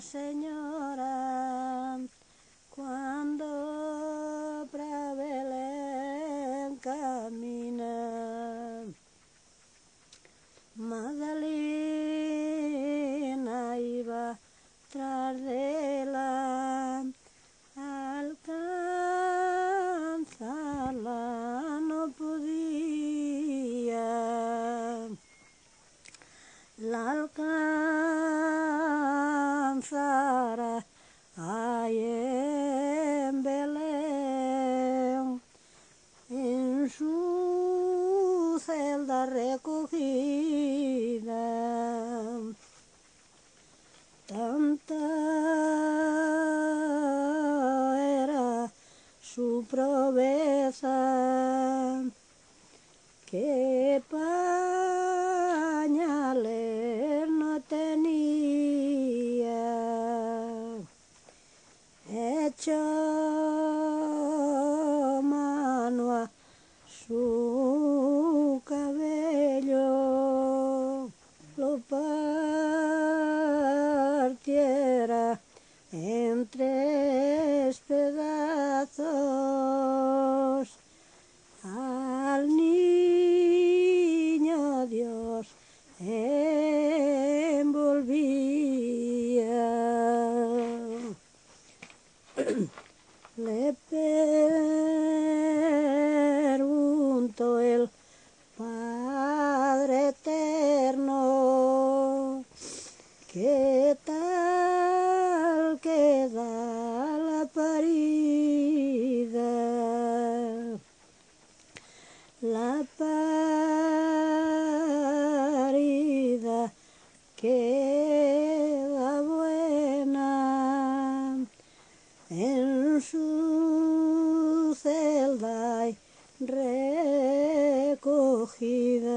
Señora, cuando para Belén camina. Magdalena iba tras de él, alcanzarla no podía. La alcanzara ahí en Belén, en su celda recogida. Tanta era su proveza que pañales no tenía. Echó mano a su cabello, lo partiera en 3 pedazos. Al niño Dios envolvía. Le preguntó el Padre Eterno, ¿qué tal queda la parida? La parida queda buena en su celda recogida.